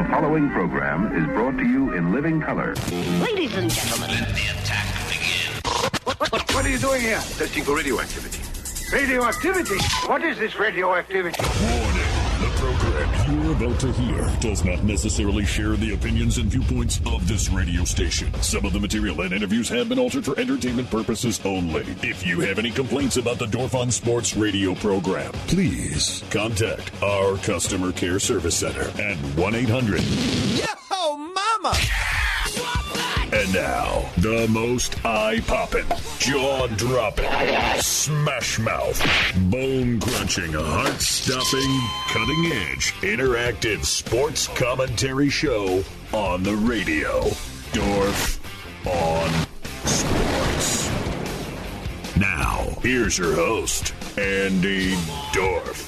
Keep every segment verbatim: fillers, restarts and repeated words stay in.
The following program is brought to you in living color. Ladies and gentlemen, let the attack begin. What, what, what are you doing here? Testing for radioactivity. Radioactivity? What is this radioactivity? Warning. The program you're about to hear does not necessarily share the opinions and viewpoints of this radio station. Some of the material and interviews have been altered for entertainment purposes only. If you have any complaints about the Dorf on Sports radio program, please contact our customer care service center at one eight hundred Yo, mama! And now, the most eye-popping, jaw-dropping, smash-mouth, bone-crunching, heart-stopping, cutting-edge, interactive sports commentary show on the radio. Dorf on Sports. Now, here's your host, Andy Dorf.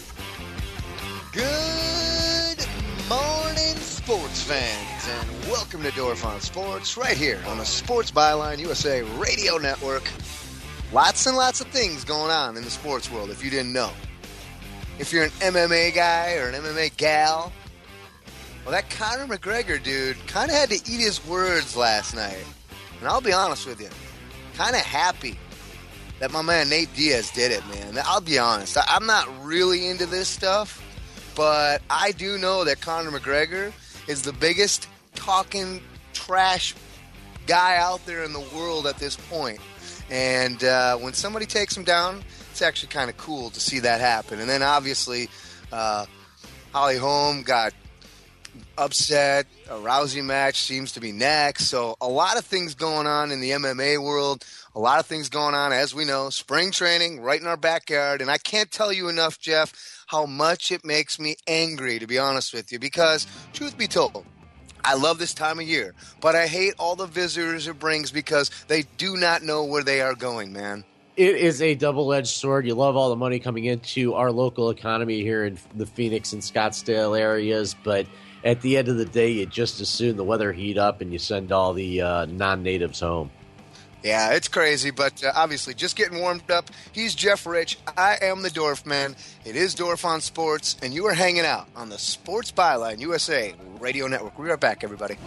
Good morning, sports fans, and welcome to Dorf on Sports, right here on the Sports Byline U S A Radio Network. Lots and lots of things going on in the sports world, if you didn't know. If you're an M M A guy or an M M A gal, well, that Conor McGregor dude kind of had to eat his words last night. And I'll be honest with you, kind of happy that my man Nate Diaz did it, man. I'll be honest, I'm not really into this stuff, but I do know that Conor McGregor is the biggest talking trash guy out there in the world at this point. And uh, when somebody takes him down, it's actually kind of cool to see that happen. And then obviously, uh, Holly Holm got upset. A Rousey match seems to be next. So a lot of things going on in the M M A world. A lot of things going on, as we know. Spring training right in our backyard. And I can't tell you enough, Jeff, how much it makes me angry, to be honest with you. Because, truth be told, I love this time of year. But I hate all the visitors it brings because they do not know where they are going, man. It is a double-edged sword. You love all the money coming into our local economy here in the Phoenix and Scottsdale areas, but at the end of the day, you just assume the weather heat up and you send all the uh, non-natives home. Yeah, it's crazy, but uh, obviously just getting warmed up. He's Jeff Rich. I am the Dorf Man. It is Dorf on Sports, and you are hanging out on the Sports Byline U S A Radio Network. We'll be right back, everybody.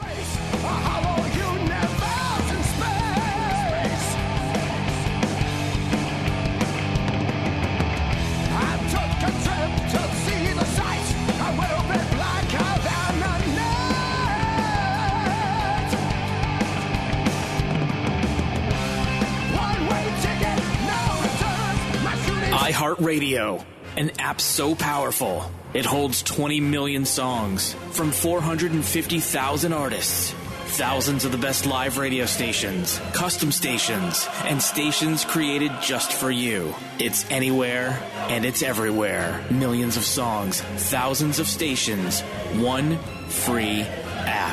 iHeartRadio, an app so powerful, it holds twenty million songs from four hundred fifty thousand artists, thousands of the best live radio stations, custom stations, and stations created just for you. It's anywhere and it's everywhere. Millions of songs, thousands of stations, one free app.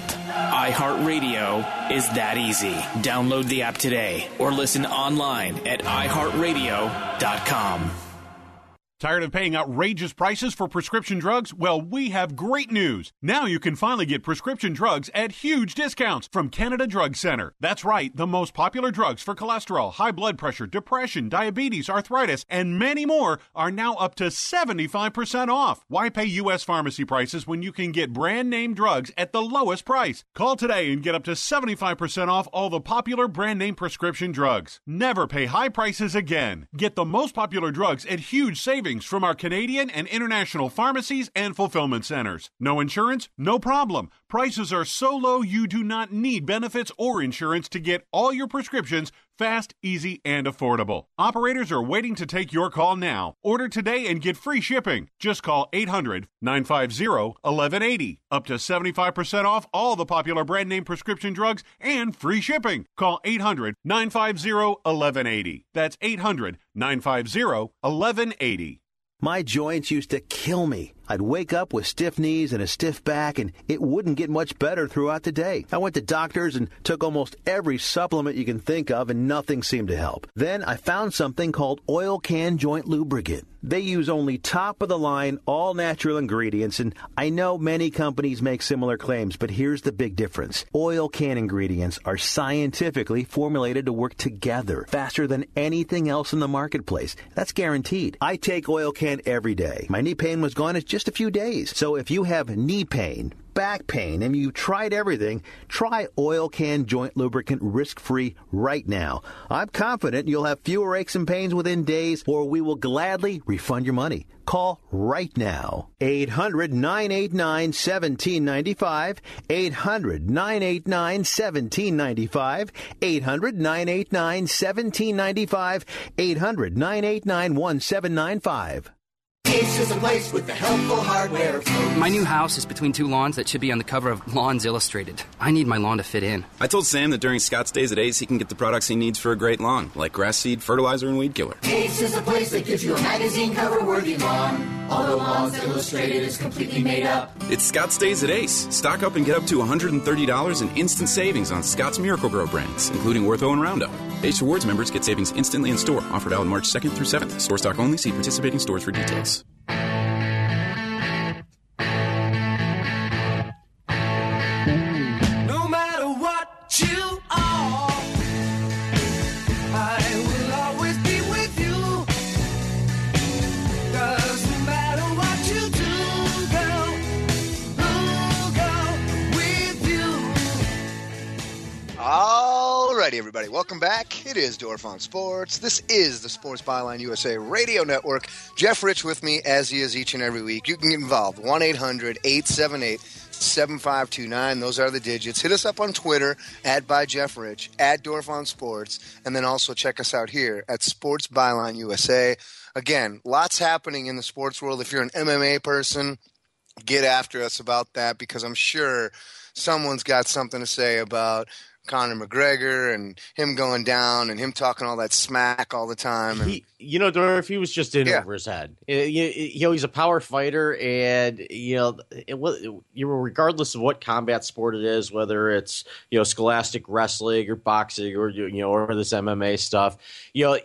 iHeartRadio is that easy. Download the app today or listen online at i heart radio dot com. Tired of paying outrageous prices for prescription drugs? Well, we have great news. Now you can finally get prescription drugs at huge discounts from Canada Drug Center. That's right, the most popular drugs for cholesterol, high blood pressure, depression, diabetes, arthritis, and many more are now up to seventy-five percent off. Why pay U S pharmacy prices when you can get brand name drugs at the lowest price? Call today and get up to seventy-five percent off all the popular brand name prescription drugs. Never pay high prices again. Get the most popular drugs at huge savings from our Canadian and international pharmacies and fulfillment centers. No insurance? No problem. Prices are so low you do not need benefits or insurance to get all your prescriptions fast, easy, and affordable. Operators are waiting to take your call now. Order today and get free shipping. Just call eight hundred nine five zero one one eight zero. Up to seventy-five percent off all the popular brand name prescription drugs and free shipping. Call eight hundred nine five zero one one eight zero. That's eight hundred nine five zero one one eight zero. My joints used to kill me. I'd wake up with stiff knees and a stiff back, and it wouldn't get much better throughout the day. I went to doctors and took almost every supplement you can think of, and nothing seemed to help. Then I found something called Oil Can Joint Lubricant. They use only top-of-the-line, all-natural ingredients, and I know many companies make similar claims, but here's the big difference. Oil Can ingredients are scientifically formulated to work together faster than anything else in the marketplace. That's guaranteed. I take Oil Can every day. My knee pain was gone in just a few days. So if you have knee pain, back pain and you've tried everything, try Oil Can Joint Lubricant risk-free right now. I'm confident you'll have fewer aches and pains within days, or we will gladly refund your money. Call right now. eight hundred, nine eight nine, one seven nine five. eight hundred, nine eight nine, one seven nine five. eight hundred, nine eight nine, one seven nine five. eight hundred, nine eight nine, one seven nine five. Ace is a place with the helpful hardware. My new house is between two lawns that should be on the cover of Lawns Illustrated. I need my lawn to fit in. I told Sam that during Scott's Days at Ace, he can get the products he needs for a great lawn, like grass seed, fertilizer, and weed killer. Ace is a place that gives you a magazine cover-worthy lawn. Although Lawns Illustrated is completely made up. It's Scott's Days at Ace. Stock up and get up to one hundred thirty dollars in instant savings on Scott's Miracle-Gro brands, including Ortho and Roundup. Ace Rewards members get savings instantly in store. Offer valid March second through seventh. Store stock only. See participating stores for details. No matter what you are, I will always be with you. 'Cause no matter what you do, girl, I'll go with you. Alrighty, everybody. Welcome back. It is Dorf on Sports. This is the Sports Byline U S A Radio Network. Jeff Rich with me, as he is each and every week. You can get involved. one eight hundred, eight seven eight, seven five two nine. Those are the digits. Hit us up on Twitter, at by Jeff Rich, at Dorf on Sports, and then also check us out here at Sports Byline U S A. Again, lots happening in the sports world. If you're an M M A person, get after us about that, because I'm sure someone's got something to say about Conor McGregor and him going down and him talking all that smack all the time. And, he, you know, Dorf, he was just in Yeah. over his head. You, you know, he's a power fighter, and you know, it, it, you know, regardless of what combat sport it is, whether it's you know scholastic wrestling or boxing or you know or this M M A stuff, you know,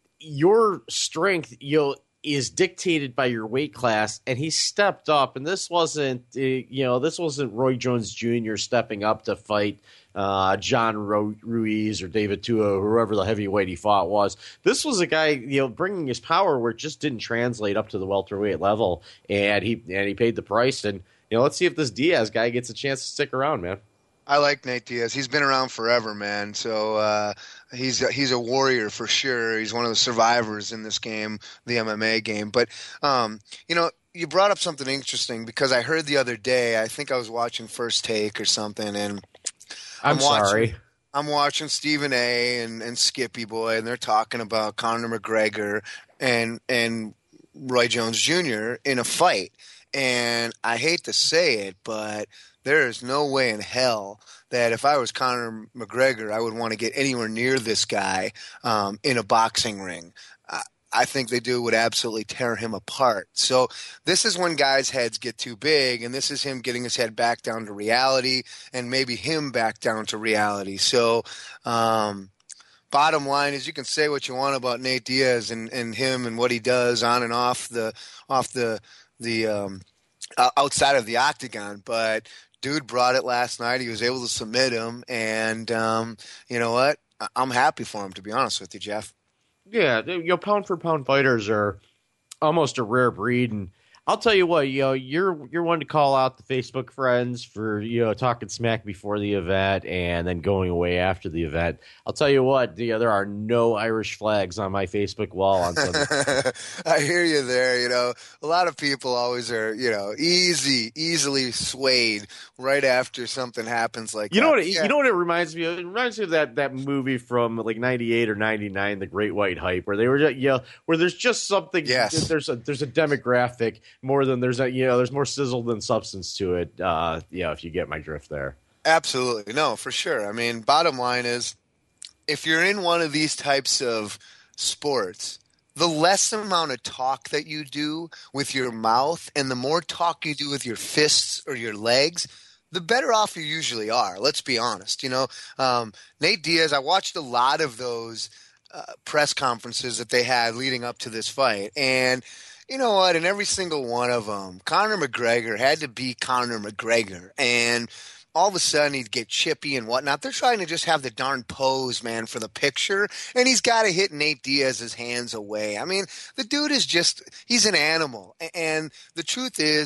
your strength, you know, is dictated by your weight class, and he stepped up. And this wasn't, uh, you know, this wasn't Roy Jones Junior stepping up to fight uh, John Ru- Ruiz or David Tua, whoever the heavyweight he fought was. This was a guy, you know, bringing his power where it just didn't translate up to the welterweight level, and he and he paid the price. And you know, let's see if this Diaz guy gets a chance to stick around, man. I like Nate Diaz. He's been around forever, man. So uh, he's he's a warrior for sure. He's one of the survivors in this game, the M M A game. But um, you know, you brought up something interesting, because I heard the other day, I think I was watching First Take or something, and I'm, I'm watching, sorry. I'm watching Stephen A. and, and Skippy Boy, and they're talking about Conor McGregor and and Roy Jones Junior in a fight. And I hate to say it, but there is no way in hell that if I was Conor McGregor, I would want to get anywhere near this guy um, in a boxing ring. I, I think they do would absolutely tear him apart. So this is when guys' heads get too big, and this is him getting his head back down to reality, and maybe him back down to reality. So um, bottom line is, you can say what you want about Nate Diaz and, and him and what he does on and off the off the the um, outside of the octagon, but dude brought it last night. He was able to submit him, and um, you know what? I'm happy for him, to be honest with you, Jeff. Yeah, you know, pound for pound fighters are almost a rare breed, and I'll tell you what, you know, you're you're one to call out the Facebook friends for, you know, talking smack before the event and then going away after the event. I'll tell you what, you know, there are no Irish flags on my Facebook wall on Sunday. I hear you there. You know, a lot of people always are, you know, easy, easily swayed right after something happens like you that. know what? Yeah. You know what it reminds me of? It reminds me of that that movie from like ninety-eight or ninety-nine, The Great White Hype, where they were, you know, where there's just something. Yes. There's a there's a demographic more than there's a, you know, there's more sizzle than substance to it. Uh, you know, if you get my drift there. Absolutely. No, for sure. I mean, bottom line is, if you're in one of these types of sports, the less amount of talk that you do with your mouth and the more talk you do with your fists or your legs, the better off you usually are. Let's be honest. You know, um, Nate Diaz, I watched a lot of those uh, press conferences that they had leading up to this fight. And you know what? In every single one of them, Conor McGregor had to be Conor McGregor. And all of a sudden he'd get chippy and whatnot. They're trying to just have the darn pose, man, for the picture. And he's got to hit Nate Diaz's hands away. I mean, the dude is just – he's an animal. And the truth is, is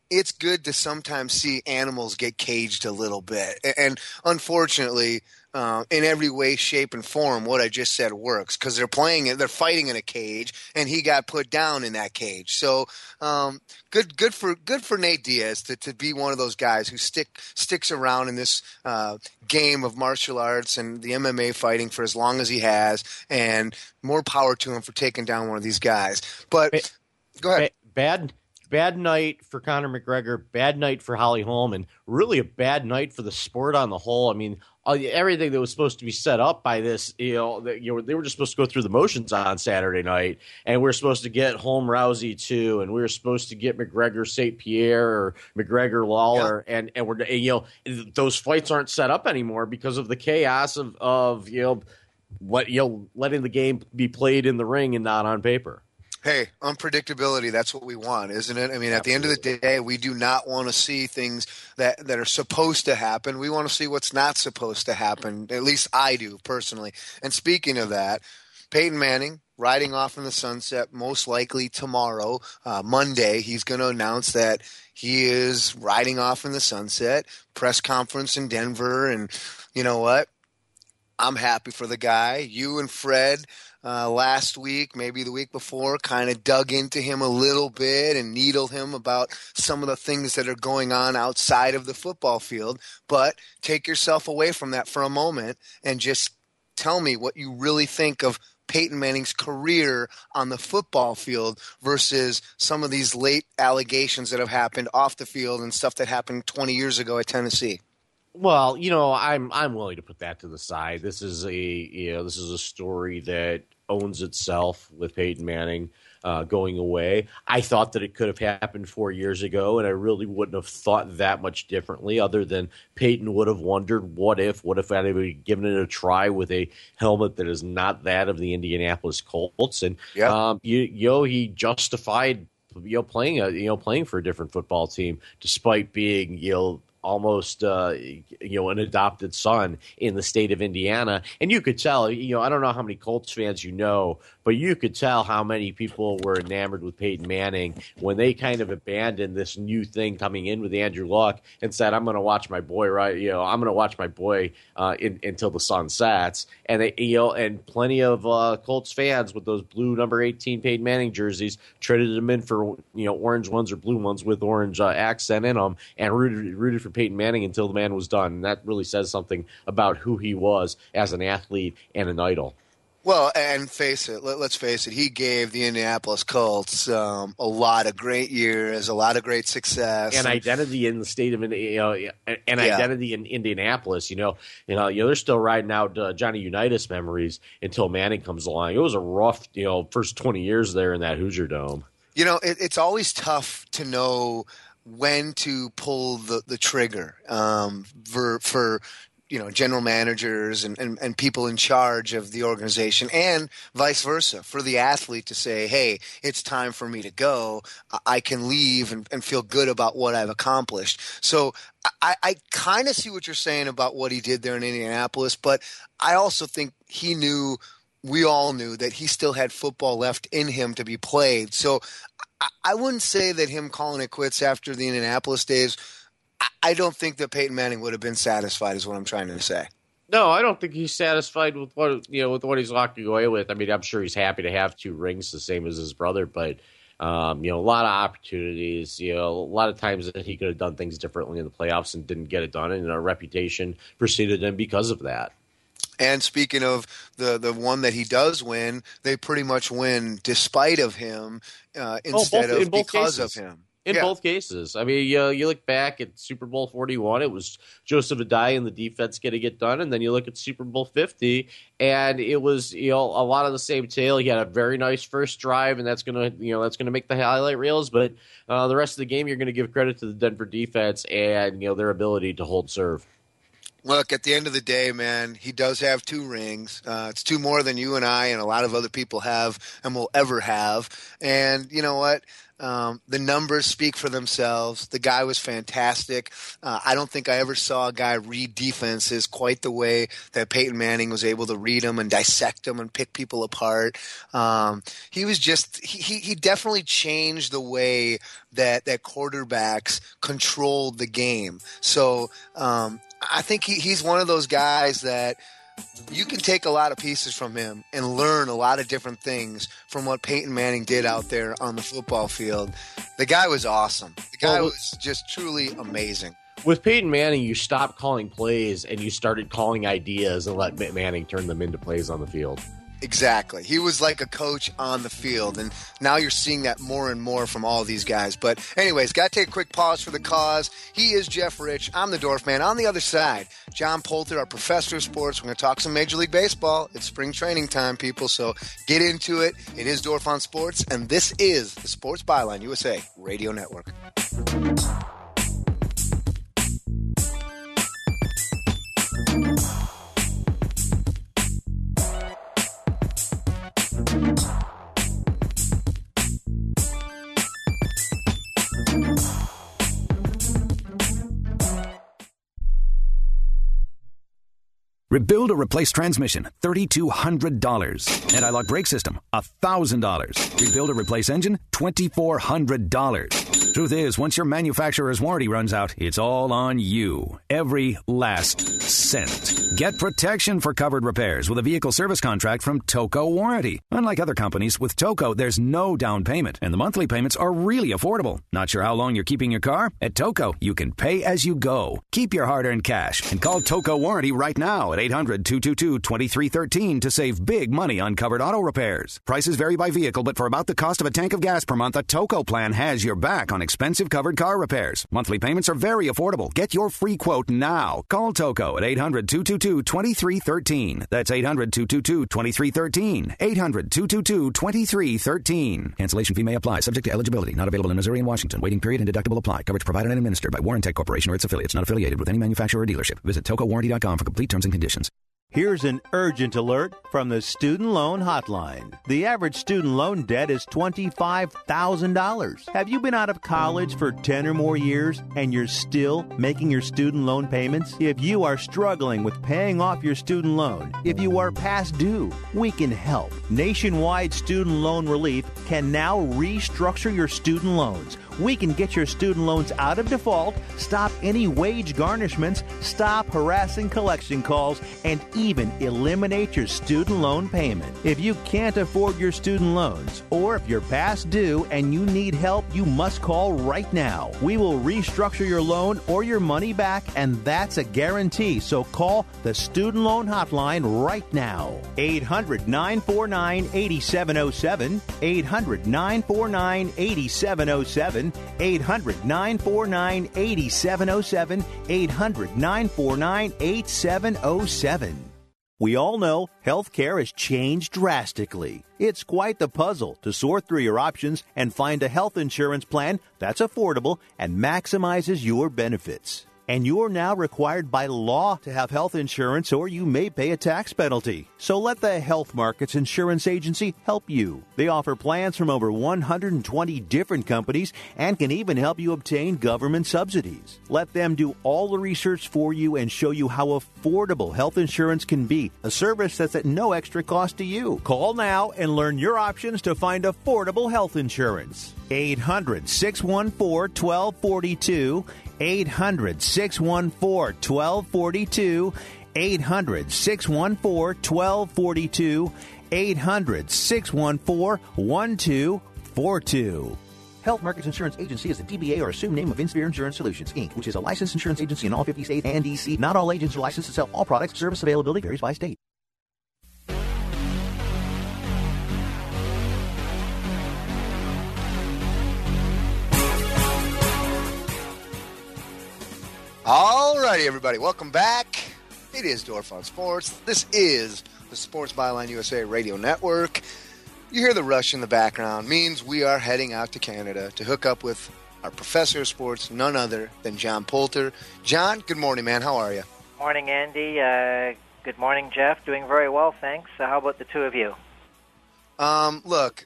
it's good to sometimes see animals get caged a little bit. And unfortunately, uh, in every way, shape, and form, what I just said works because they're playing it, they're fighting in a cage, and he got put down in that cage. So um, good, good for good for Nate Diaz to, to be one of those guys who stick sticks around in this uh, game of martial arts and the M M A fighting for as long as he has, and more power to him for taking down one of these guys. But ba- go ahead. Ba- bad. Bad night for Conor McGregor, bad night for Holly Holm, and really a bad night for the sport on the whole. I mean, everything that was supposed to be set up by this, you know, that, you know, they were just supposed to go through the motions on Saturday night, and we are supposed to get Holm Rousey too, and we were supposed to get McGregor Saint Pierre or McGregor Lawler, yeah. and and we're and, you know those fights aren't set up anymore because of the chaos of of you know what you know letting the game be played in the ring and not on paper. Hey, unpredictability, that's what we want, isn't it? I mean, at the end of the day, we do not want to see things that, that are supposed to happen. We want to see what's not supposed to happen. At least I do, personally. And speaking of that, Peyton Manning, riding off in the sunset, most likely tomorrow, uh, Monday, he's going to announce that he is riding off in the sunset, press conference in Denver, and you know what? I'm happy for the guy. You and Fred Uh, last week, maybe the week before, kind of dug into him a little bit and needled him about some of the things that are going on outside of the football field. But take yourself away from that for a moment and just tell me what you really think of Peyton Manning's career on the football field versus some of these late allegations that have happened off the field and stuff that happened twenty years ago at Tennessee. Well, you know, I'm I'm willing to put that to the side. This is a you know this is a story that owns itself with Peyton Manning uh, going away. I thought that it could have happened four years ago, and I really wouldn't have thought that much differently. Other than Peyton would have wondered, what if, what if anybody given it a try with a helmet that is not that of the Indianapolis Colts? And yep. um, you, you know, he justified you know playing a you know playing for a different football team despite being you know. almost, uh, you know, an adopted son in the state of Indiana. And you could tell, you know, I don't know how many Colts fans you know, but you could tell how many people were enamored with Peyton Manning when they kind of abandoned this new thing coming in with Andrew Luck and said, I'm going to watch my boy, right? You know, I'm going to watch my boy uh, in, until the sun sets. And, they, you know, and plenty of uh, Colts fans with those blue number eighteen Peyton Manning jerseys traded them in for, you know, orange ones or blue ones with orange uh, accent in them and rooted, rooted for Peyton Manning until the man was done. And that really says something about who he was as an athlete and an idol. Well, and face it, let, let's face it, he gave the Indianapolis Colts um, a lot of great years, a lot of great success. And, and identity in the state of you know, and yeah. identity in Indianapolis. You know, you know, you know, they're still riding out uh, Johnny Unitas memories until Manning comes along. It was a rough, you know, first twenty years there in that Hoosier Dome. You know, it, it's always tough to know when to pull the, the trigger um, for for you know general managers and, and, and people in charge of the organization, and vice versa for the athlete to say, hey, it's time for me to go. I can leave and, and feel good about what I've accomplished. So I, I kind of see what you're saying about what he did there in Indianapolis, but I also think he knew, we all knew, that he still had football left in him to be played. So I, I wouldn't say that him calling it quits after the Indianapolis days, I don't think that Peyton Manning would have been satisfied, is what I'm trying to say. No, I don't think he's satisfied with what you know with what he's walking away with. I mean, I'm sure he's happy to have two rings, the same as his brother, but um, you know, a lot of opportunities. You know, a lot of times that he could have done things differently in the playoffs and didn't get it done, and our reputation preceded him because of that. And speaking of the the one that he does win, they pretty much win despite of him uh, instead oh, both, of because cases. of him. In yeah. both cases. I mean, you, you look back at Super Bowl forty-one, it was Joseph Adai and the defense getting it done, and then you look at Super Bowl fifty, and it was you know a lot of the same tale. He had a very nice first drive, and that's gonna you know that's gonna make the highlight reels. But uh, the rest of the game, you're gonna give credit to the Denver defense and you know their ability to hold serve. Look, at the end of the day, man, he does have two rings. Uh, it's two more than you and I and a lot of other people have and will ever have. And you know what? Um, the numbers speak for themselves. The guy was fantastic. Uh, I don't think I ever saw a guy read defenses quite the way that Peyton Manning was able to read them and dissect them and pick people apart. Um, he was just he, – he, he definitely changed the way that, that quarterbacks controlled the game. So um, I think he, he's one of those guys that – you can take a lot of pieces from him and learn a lot of different things from what Peyton Manning did out there on the football field. The guy was awesome. The guy well, was just truly amazing. With Peyton Manning, you stopped calling plays and you started calling ideas and let Manning turn them into plays on the field. Exactly. He was like a coach on the field, and now you're seeing that more and more from all these guys. But anyways, got to take a quick pause for the cause. He is Jeff Rich. I'm the Dorf Man. On the other side, John Poulter, our professor of sports. We're going to talk some Major League Baseball. It's spring training time, people, so get into it. It is Dorf on Sports, and this is the Sports Byline U S A Radio Network. Rebuild or replace transmission, three thousand two hundred dollars. Anti-lock brake system, one thousand dollars. Rebuild or replace engine, two thousand four hundred dollars. Truth is, once your manufacturer's warranty runs out, it's all on you. Every last cent. Get protection for covered repairs with a vehicle service contract from Toco Warranty. Unlike other companies, with Toco, there's no down payment, and the monthly payments are really affordable. Not sure how long you're keeping your car? At Toco, you can pay as you go. Keep your hard-earned cash and call Toco Warranty right now at eight hundred, two two two, two three one three to save big money on covered auto repairs. Prices vary by vehicle, but for about the cost of a tank of gas per month, a Toco plan has your back on expensive covered car repairs. Monthly payments are very affordable. Get your free quote now. Call Toco at eight hundred, two two two, two three one three. That's eight hundred, two two two, two three one three. eight hundred, two two two, two three one three. Cancellation fee may apply, subject to eligibility. Not available in Missouri and Washington. Waiting period and deductible apply. Coverage provided and administered by Warrantech Corporation or its affiliates. Not affiliated with any manufacturer or dealership. Visit toco warranty dot com for complete terms and conditions. Here's an urgent alert from the Student Loan Hotline. The average student loan debt is twenty-five thousand dollars. Have you been out of college for ten or more years and you're still making your student loan payments? If you are struggling with paying off your student loan, if you are past due, we can help. Nationwide Student Loan Relief can now restructure your student loans. We can get your student loans out of default, stop any wage garnishments, stop harassing collection calls, and even eliminate your student loan payment. If you can't afford your student loans, or if you're past due and you need help, you must call right now. We will restructure your loan or your money back, and that's a guarantee. So call the Student Loan Hotline right now. eight hundred, nine four nine, eight seven zero seven. eight hundred, nine four nine, eight seven zero seven. eight hundred, nine four nine, eight seven zero seven. eight hundred, nine four nine, eight seven zero seven. We all know healthcare has changed drastically. It's quite the puzzle to sort through your options and find a health insurance plan that's affordable and maximizes your benefits. And you're now required by law to have health insurance, or you may pay a tax penalty. So let the Health Markets Insurance Agency help you. They offer plans from over one hundred twenty different companies and can even help you obtain government subsidies. Let them do all the research for you and show you how affordable health insurance can be, a service that's at no extra cost to you. Call now and learn your options to find affordable health insurance. eight hundred, six one four, one two four two. eight hundred, six one four, one two four two. eight hundred, six one four, one two four two. eight hundred, six one four, one two four two. Health Markets Insurance Agency is a D B A or assumed name of Insphere Insurance Solutions, Incorporated, which is a licensed insurance agency in all fifty states and D C. Not all agents are licensed to sell all products. Service availability varies by state. All righty, everybody. Welcome back. It is Dorf on Sports. This is the Sports Byline U S A Radio Network. You hear the rush in the background. Means we are heading out to Canada to hook up with our professor of sports, none other than John Poulter. John, good morning, man. How are you? Morning, Andy. Uh, good morning, Jeff. Doing very well, thanks. Uh, how about the two of you? Um, look,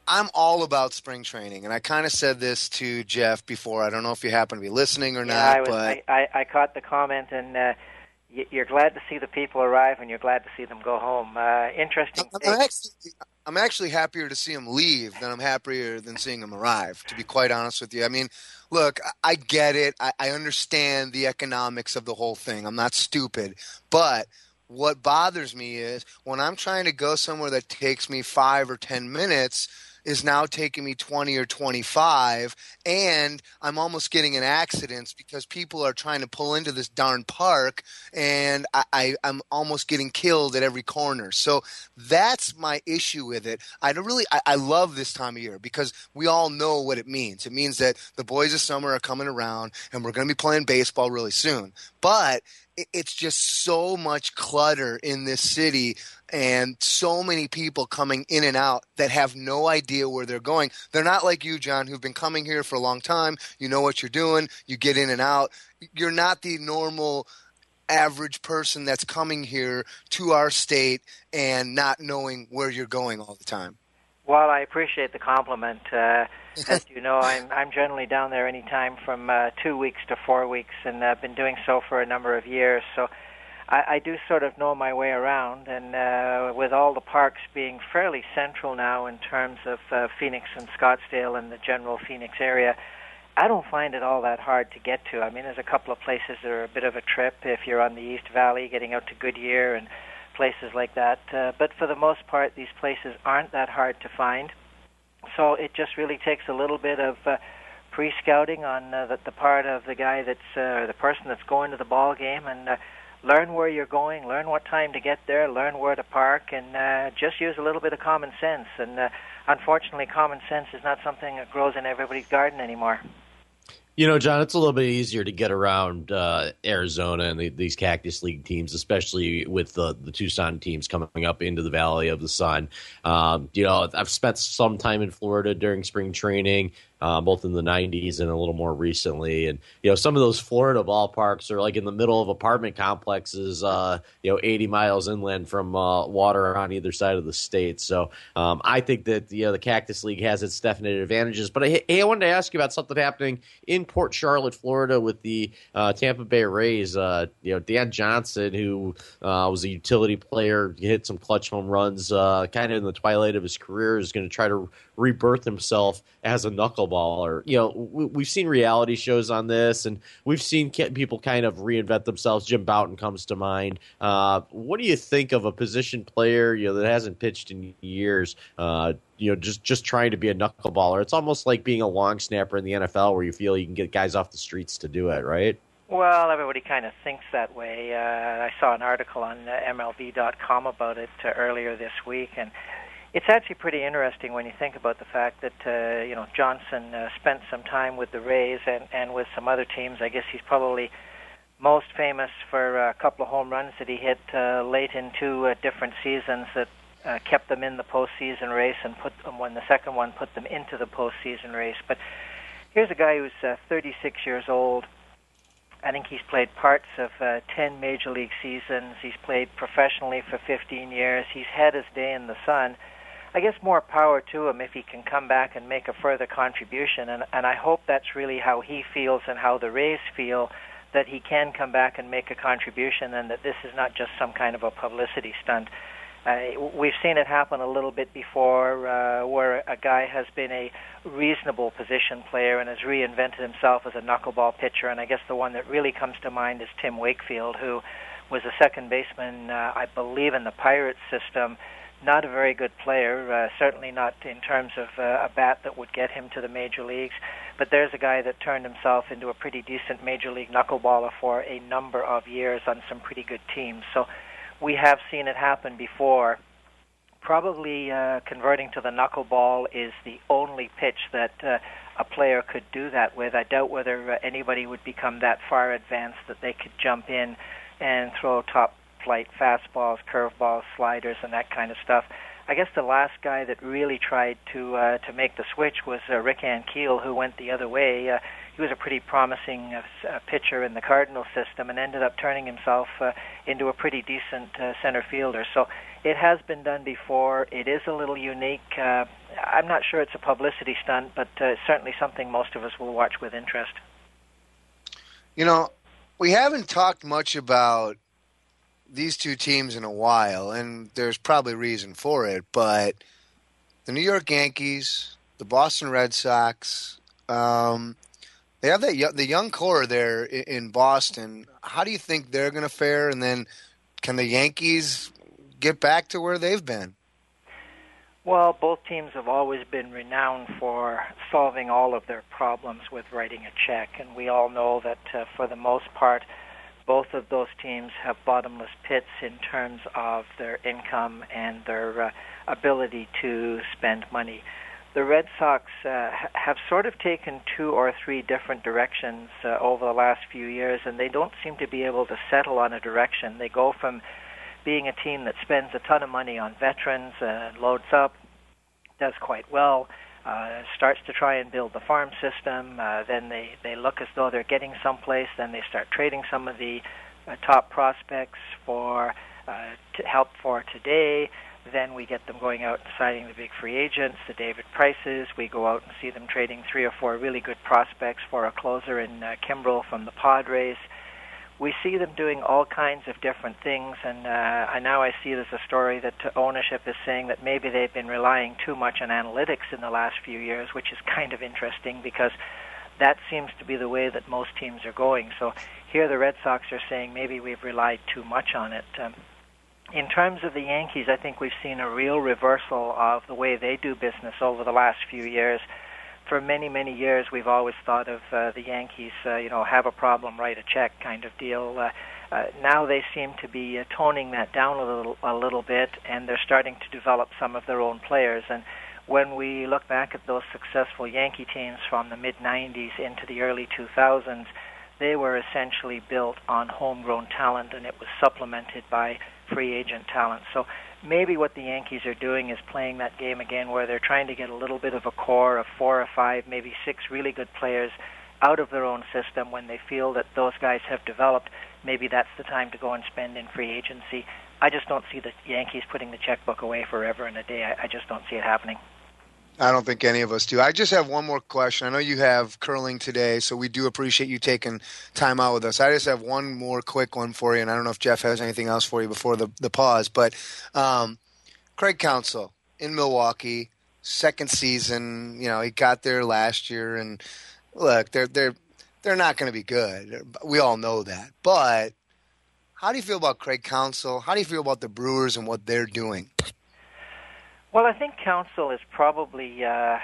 I'm all about spring training, and I kind of said this to Jeff before. I don't know if you happen to be listening or yeah, not, I, was, but I, I, I caught the comment, and uh, y- you're glad to see the people arrive, and you're glad to see them go home. Uh, interesting. I'm, I'm actually, I'm actually happier to see them leave than I'm happier than seeing them arrive, to be quite honest with you. I mean, look, I, I get it. I, I understand the economics of the whole thing. I'm not stupid, but what bothers me is when I'm trying to go somewhere that takes me five or ten minutes is now taking me twenty or twenty-five, and I'm almost getting in accidents because people are trying to pull into this darn park, and I, I, I'm almost getting killed at every corner. So that's my issue with it. I don't really I, I love this time of year because we all know what it means. It means that the boys of summer are coming around, and we're going to be playing baseball really soon. But it's just so much clutter in this city and so many people coming in and out that have no idea where they're going. They're not like you, John, who've been coming here for a long time. You know what you're doing. You get in and out. You're not the normal average person that's coming here to our state and not knowing where you're going all the time. Well, I appreciate the compliment. Uh, as you know, I'm, I'm generally down there anytime from uh, two weeks to four weeks, and I've been doing so for a number of years. So I, I do sort of know my way around, and uh, with all the parks being fairly central now in terms of uh, Phoenix and Scottsdale and the general Phoenix area, I don't find it all that hard to get to. I mean, there's a couple of places that are a bit of a trip if you're on the East Valley, getting out to Goodyear and places like that. Uh, but for the most part, these places aren't that hard to find. So it just really takes a little bit of uh, pre-scouting on uh, the, the part of the guy that's, uh, or the person that's going to the ball game, and uh, learn where you're going, learn what time to get there, learn where to park, and uh, just use a little bit of common sense. And uh, unfortunately, common sense is not something that grows in everybody's garden anymore. You know, John, it's a little bit easier to get around uh, Arizona and the, these Cactus League teams, especially with the, the Tucson teams coming up into the Valley of the Sun. Um, you know, I've spent some time in Florida during spring training, uh, both in the nineties and a little more recently. And, you know, some of those Florida ballparks are like in the middle of apartment complexes, uh, you know, eighty miles inland from uh, water on either side of the state. So um, I think that, you know, the Cactus League has its definite advantages. But I, hey, I wanted to ask you about something happening in Port Charlotte, Florida, with the uh, Tampa Bay Rays. Uh, you know, Dan Johnson, who uh, was a utility player, hit some clutch home runs uh, kind of in the twilight of his career, is going to try to rebirth himself as a knuckleballer. You know, we, we've seen reality shows on this, and we've seen people kind of reinvent themselves. Jim Bouton comes to mind. Uh, what do you think of a position player, you know, that hasn't pitched in years, uh, you know, just, just trying to be a knuckleballer? It's almost like being a long snapper in the N F L where you feel you can get guys off the streets to do it, right? Well, everybody kind of thinks that way. Uh, I saw an article on uh, M L B dot com about it uh, earlier this week, and it's actually pretty interesting when you think about the fact that, uh, you know, Johnson uh, spent some time with the Rays and, and with some other teams. I guess he's probably most famous for a couple of home runs that he hit uh, late into uh, different seasons that uh, kept them in the postseason race, and put them, when the second one put them into the postseason race. But here's a guy who's uh, thirty-six years old. I think he's played parts of uh, ten Major League seasons. He's played professionally for fifteen years. He's had his day in the sun. I guess more power to him if he can come back and make a further contribution. And, and I hope that's really how he feels and how the Rays feel, that he can come back and make a contribution, and that this is not just some kind of a publicity stunt. Uh, we've seen it happen a little bit before, uh, where a guy has been a reasonable position player and has reinvented himself as a knuckleball pitcher. And I guess the one that really comes to mind is Tim Wakefield, who was a second baseman, uh, I believe, in the Pirates system. Not a very good player, uh, certainly not in terms of uh, a bat that would get him to the major leagues. But there's a guy that turned himself into a pretty decent major league knuckleballer for a number of years on some pretty good teams. So we have seen it happen before. Probably uh, converting to the knuckleball is the only pitch that uh, a player could do that with. I doubt whether uh, anybody would become that far advanced that they could jump in and throw top flight fastballs, curveballs, sliders, and that kind of stuff. I guess the last guy that really tried to uh, to make the switch was uh, Rick Ankiel, who went the other way. Uh, he was a pretty promising uh, uh, pitcher in the Cardinal system and ended up turning himself uh, into a pretty decent uh, center fielder. So it has been done before. It is a little unique. Uh, I'm not sure it's a publicity stunt, but uh, it's certainly something most of us will watch with interest. You know, we haven't talked much about these two teams in a while, and there's probably reason for it, but the New York Yankees, the Boston Red Sox, um, they have that the young core there in Boston. How do you think they're going to fare, and then can the Yankees get back to where they've been? Well, both teams have always been renowned for solving all of their problems with writing a check, and we all know that uh, for the most part, both of those teams have bottomless pits in terms of their income and their uh, ability to spend money. The Red Sox uh, ha- have sort of taken two or three different directions uh, over the last few years, and they don't seem to be able to settle on a direction. They go from being a team that spends a ton of money on veterans, uh, loads up, does quite well, uh, starts to try and build the farm system, uh, then they, they look as though they're getting someplace, then they start trading some of the uh, top prospects for uh, to help for today. Then we get them going out and signing the big free agents, the David Prices. We go out and see them trading three or four really good prospects for a closer in uh, Kimbrel from the Padres. We see them doing all kinds of different things, and uh, now I see it as a story that ownership is saying that maybe they've been relying too much on analytics in the last few years, which is kind of interesting because that seems to be the way that most teams are going. So here the Red Sox are saying maybe we've relied too much on it. Um, in terms of the Yankees, I think we've seen a real reversal of the way they do business over the last few years. For many, many years, we've always thought of uh, the Yankees, uh, you know, have a problem, write a check kind of deal. Uh, uh, now they seem to be uh, toning that down a little, a little bit, and they're starting to develop some of their own players. And when we look back at those successful Yankee teams from the mid nineties into the early two thousands, they were essentially built on homegrown talent, and it was supplemented by free agent talent. So maybe what the Yankees are doing is playing that game again where they're trying to get a little bit of a core of four or five, maybe six really good players out of their own system. When they feel that those guys have developed, maybe that's the time to go and spend in free agency. I just don't see the Yankees putting the checkbook away forever and a day. I, I just don't see it happening. I don't think any of us do. I just have one more question. I know you have curling today, so we do appreciate you taking time out with us. I just have one more quick one for you, and I don't know if Jeff has anything else for you before the, the pause. But um, Craig Counsell in Milwaukee, second season. You know, he got there last year, and look, they're they're they're not going to be good. We all know that. But how do you feel about Craig Counsell? How do you feel about the Brewers and what they're doing? Well, I think Counsell is probably uh,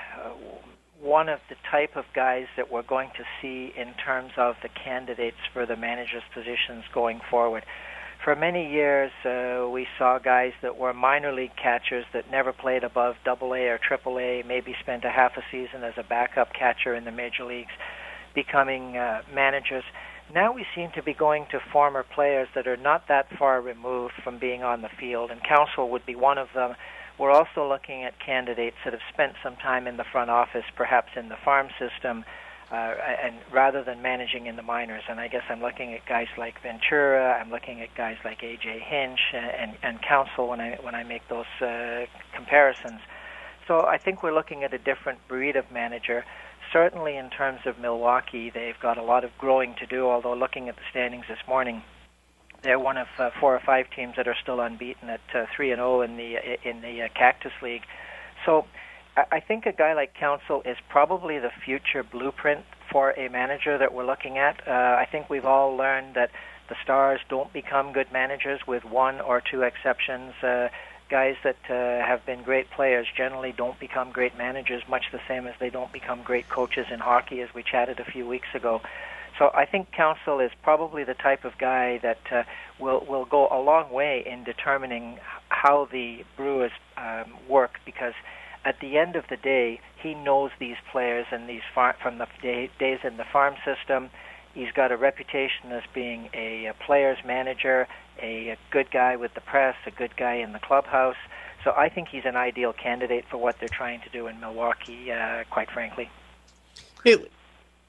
one of the type of guys that we're going to see in terms of the candidates for the manager's positions going forward. For many years, uh, we saw guys that were minor league catchers that never played above double A or triple A, maybe spent a half a season as a backup catcher in the major leagues, becoming uh, managers. Now we seem to be going to former players that are not that far removed from being on the field, and Counsell would be one of them. We're also looking at candidates that have spent some time in the front office, perhaps in the farm system, uh, and rather than managing in the minors. And I guess I'm looking at guys like Ventura. I'm looking at guys like A J Hinch and, and, and Counsell when I when I make those uh, comparisons. So I think we're looking at a different breed of manager. Certainly in terms of Milwaukee, they've got a lot of growing to do. Although looking at the standings this morning, they're one of uh, four or five teams that are still unbeaten at uh, three and zero in the in the uh, Cactus League. So I think a guy like Counsell is probably the future blueprint for a manager that we're looking at. Uh, I think we've all learned that the stars don't become good managers, with one or two exceptions. Uh, guys that uh, have been great players generally don't become great managers, much the same as they don't become great coaches in hockey, as we chatted a few weeks ago. So I think Counsell is probably the type of guy that uh, will will go a long way in determining how the Brewers um, work, because at the end of the day, he knows these players and these far- from the day, days in the farm system. He's got a reputation as being a, a player's manager, a, a good guy with the press, a good guy in the clubhouse. So I think he's an ideal candidate for what they're trying to do in Milwaukee, uh, quite frankly. Hey,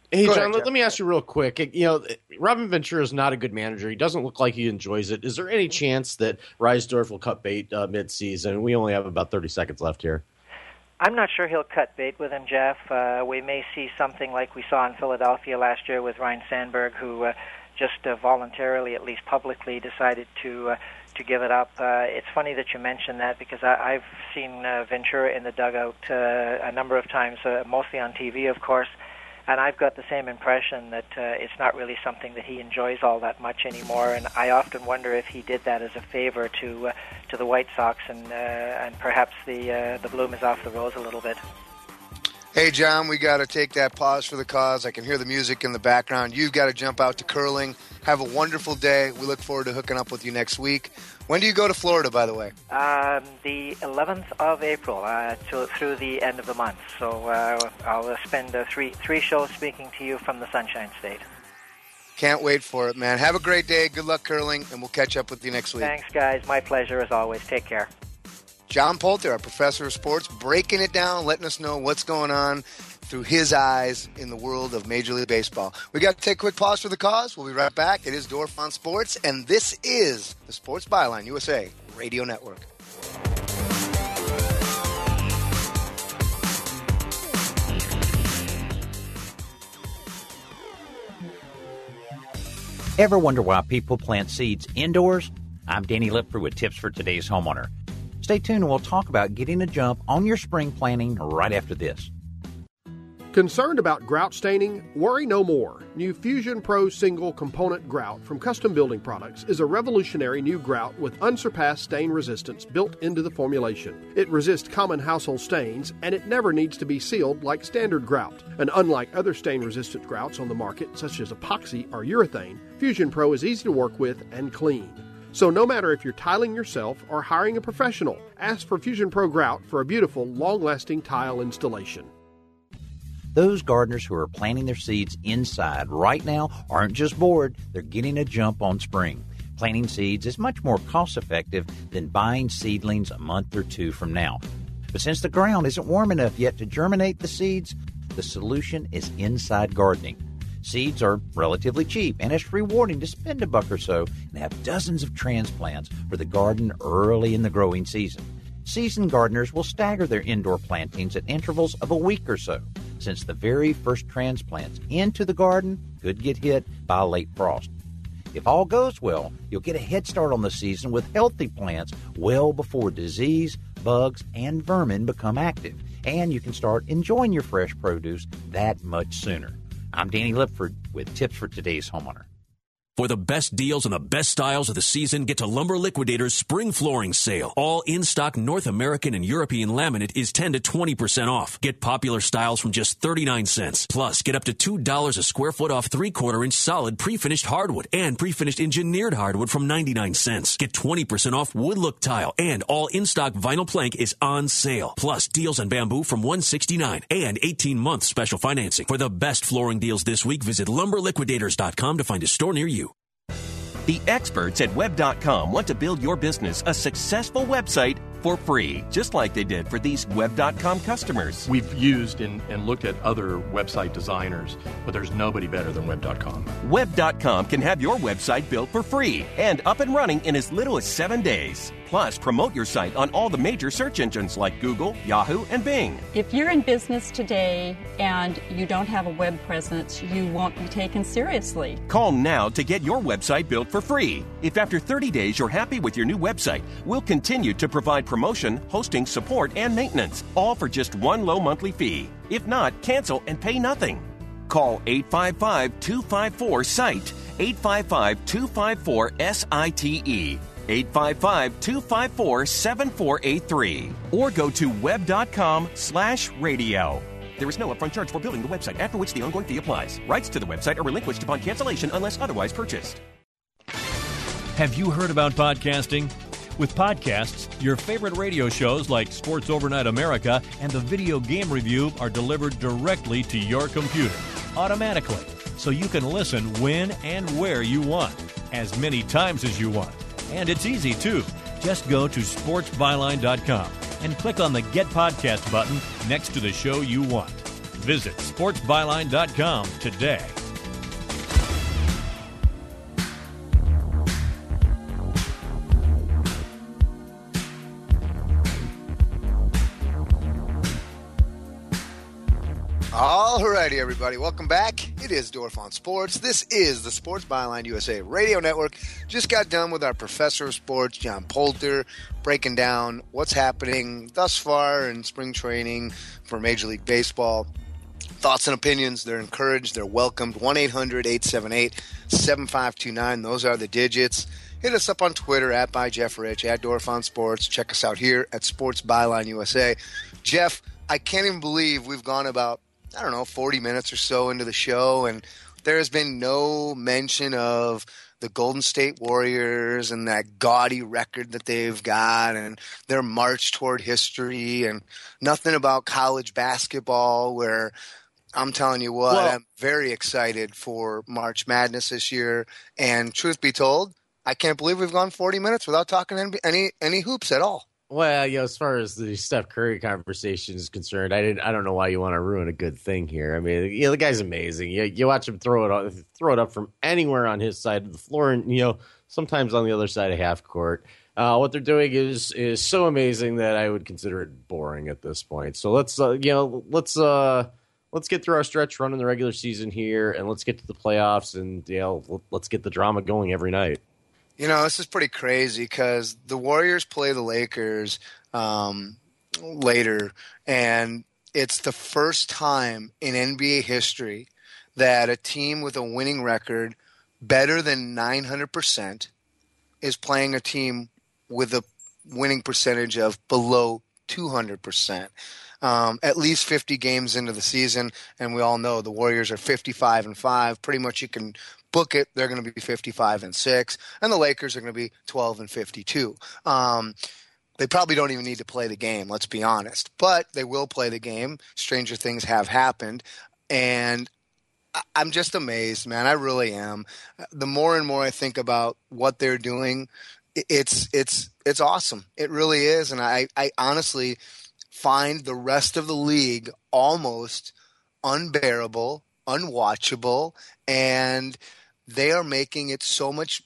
Hey, Go John, ahead, let, Jeff. let me ask you real quick. You know, Robin Ventura is not a good manager. He doesn't look like he enjoys it. Is there any chance that Reisdorf will cut bait uh, mid-season? We only have about thirty seconds left here. I'm not sure he'll cut bait with him, Jeff. Uh, we may see something like we saw in Philadelphia last year with Ryan Sandberg, who uh, just uh, voluntarily, at least publicly, decided to uh, to give it up. Uh, it's funny that you mentioned that because I, I've seen uh, Ventura in the dugout uh, a number of times, uh, mostly on T V, of course, and I've got the same impression that uh, it's not really something that he enjoys all that much anymore. And I often wonder if he did that as a favor to uh, to the White Sox, and uh, and perhaps the uh, the bloom is off the rose a little bit. Hey, John, we got to take that pause for the cause. I can hear the music in the background. You've got to jump out to curling. Have a wonderful day. We look forward to hooking up with you next week. When do you go to Florida, by the way? Um, the eleventh of April uh, to, through the end of the month. So uh, I'll uh, spend uh, three three shows speaking to you from the Sunshine State. Can't wait for it, man. Have a great day. Good luck curling, and we'll catch up with you next week. Thanks, guys. My pleasure as always. Take care. John Poulter, our professor of sports, breaking it down, letting us know what's going on through his eyes in the world of Major League Baseball. We got to take a quick pause for the cause. We'll be right back. It is Dorf on Sports, and this is the Sports Byline U S A Radio Network. Ever wonder why people plant seeds indoors? I'm Danny Lipford with tips for today's homeowner. Stay tuned and we'll talk about getting a jump on your spring planting right after this. Concerned about grout staining? Worry no more. New Fusion Pro Single Component Grout from Custom Building Products is a revolutionary new grout with unsurpassed stain resistance built into the formulation. It resists common household stains, and it never needs to be sealed like standard grout. And unlike other stain-resistant grouts on the market, such as epoxy or urethane, Fusion Pro is easy to work with and clean. So no matter if you're tiling yourself or hiring a professional, ask for Fusion Pro Grout for a beautiful, long-lasting tile installation. Those gardeners who are planting their seeds inside right now aren't just bored, they're getting a jump on spring. Planting seeds is much more cost-effective than buying seedlings a month or two from now. But since the ground isn't warm enough yet to germinate the seeds, the solution is inside gardening. Seeds are relatively cheap, and it's rewarding to spend a buck or so and have dozens of transplants for the garden early in the growing season. Seasoned gardeners will stagger their indoor plantings at intervals of a week or so, since the very first transplants into the garden could get hit by late frost. If all goes well, you'll get a head start on the season with healthy plants well before disease, bugs, and vermin become active, and you can start enjoying your fresh produce that much sooner. I'm Danny Lipford with tips for today's homeowner. For the best deals and the best styles of the season, get to Lumber Liquidators Spring Flooring Sale. All in-stock North American and European laminate is ten to twenty percent off. Get popular styles from just thirty-nine cents. Plus, get up to two dollars a square foot off three-quarter inch solid pre-finished hardwood and pre-finished engineered hardwood from ninety-nine cents. Get twenty percent off wood look tile, and all in-stock vinyl plank is on sale. Plus, deals on bamboo from one hundred sixty-nine dollars and eighteen month special financing. For the best flooring deals this week, visit lumber liquidators dot com to find a store near you. The experts at web dot com want to build your business a successful website for free, just like they did for these web dot com customers. We've used and, and looked at other website designers, but there's nobody better than web dot com. web dot com can have your website built for free and up and running in as little as seven days. Plus, promote your site on all the major search engines like Google, Yahoo, and Bing. If you're in business today and you don't have a web presence, you won't be taken seriously. Call now to get your website built for free. If after thirty days you're happy with your new website, we'll continue to provide promotion, hosting, support, and maintenance, all for just one low monthly fee. If not, cancel and pay nothing. Call eight five five, two five four, S I T E, eight five five, two five four, S I T E, eight five five, two five four, seven four eight three, or go to web dot com slash radio. There is no upfront charge for building the website, after which the ongoing fee applies. Rights to the website are relinquished upon cancellation unless otherwise purchased. Have you heard about podcasting? With podcasts, your favorite radio shows like Sports Overnight America and the Video Game Review are delivered directly to your computer, automatically, so you can listen when and where you want, as many times as you want. And it's easy, too. Just go to sports byline dot com and click on the Get Podcast button next to the show you want. Visit sports byline dot com today. Alrighty, everybody. Welcome back. It is Dorf on Sports. This is the Sports Byline U S A Radio Network. Just got done with our professor of sports, John Poulter, breaking down what's happening thus far in spring training for Major League Baseball. Thoughts and opinions, they're encouraged, they're welcomed. one eight hundred eight seven eight seven five two nine. Those are the digits. Hit us up on Twitter at by Jeff Rich, at Dorf on Sports. Check us out here at Sports Byline U S A. Jeff, I can't even believe we've gone about I don't know, forty minutes or so into the show, and there has been no mention of the Golden State Warriors and that gaudy record that they've got and their march toward history, and nothing about college basketball, where I'm telling you what, well, I'm very excited for March Madness this year. And truth be told, I can't believe we've gone forty minutes without talking any any, any hoops at all. Well, you know, as far as the Steph Curry conversation is concerned, I didn't. I don't know why you want to ruin a good thing here. I mean, you know, the guy's amazing. You, you watch him throw it up, throw it up from anywhere on his side of the floor, and you know, sometimes on the other side of half court. Uh, what they're doing is is so amazing that I would consider it boring at this point. So let's, uh, you know, let's uh, let's get through our stretch run in the regular season here, and let's get to the playoffs, and you know, let's get the drama going every night. You know, this is pretty crazy because the Warriors play the Lakers um, later, and it's the first time in N B A history that a team with a winning record better than nine hundred percent is playing a team with a winning percentage of below two hundred percent. Um, at least fifty games into the season, and we all know the Warriors are fifty-five and five. Pretty much you can book it. They're going to be fifty-five and six, and the Lakers are going to be twelve and fifty-two. Um, they probably don't even need to play the game, let's be honest, but they will play the game. Stranger things have happened, and I'm just amazed, man. I really am. The more and more I think about what they're doing, it's it's it's awesome. It really is, and I, I honestly find the rest of the league almost unbearable, unwatchable, and they are making it so much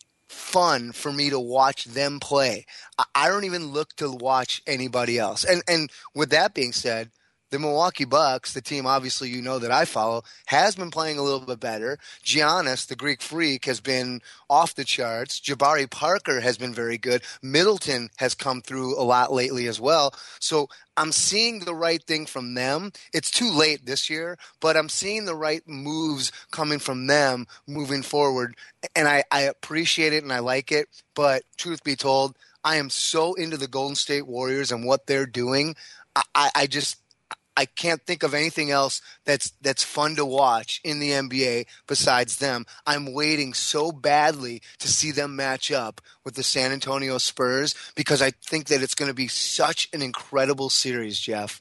fun for me to watch them play. I don't even look to watch anybody else. And and with that being said, the Milwaukee Bucks, the team obviously you know that I follow, has been playing a little bit better. Giannis, the Greek Freak, has been off the charts. Jabari Parker has been very good. Middleton has come through a lot lately as well. So I'm seeing the right thing from them. It's too late this year, but I'm seeing the right moves coming from them moving forward. And I, I appreciate it and I like it. But truth be told, I am so into the Golden State Warriors and what they're doing. I, I, I just I can't think of anything else that's that's fun to watch in the N B A besides them. I'm waiting so badly to see them match up with the San Antonio Spurs because I think that it's going to be such an incredible series, Jeff.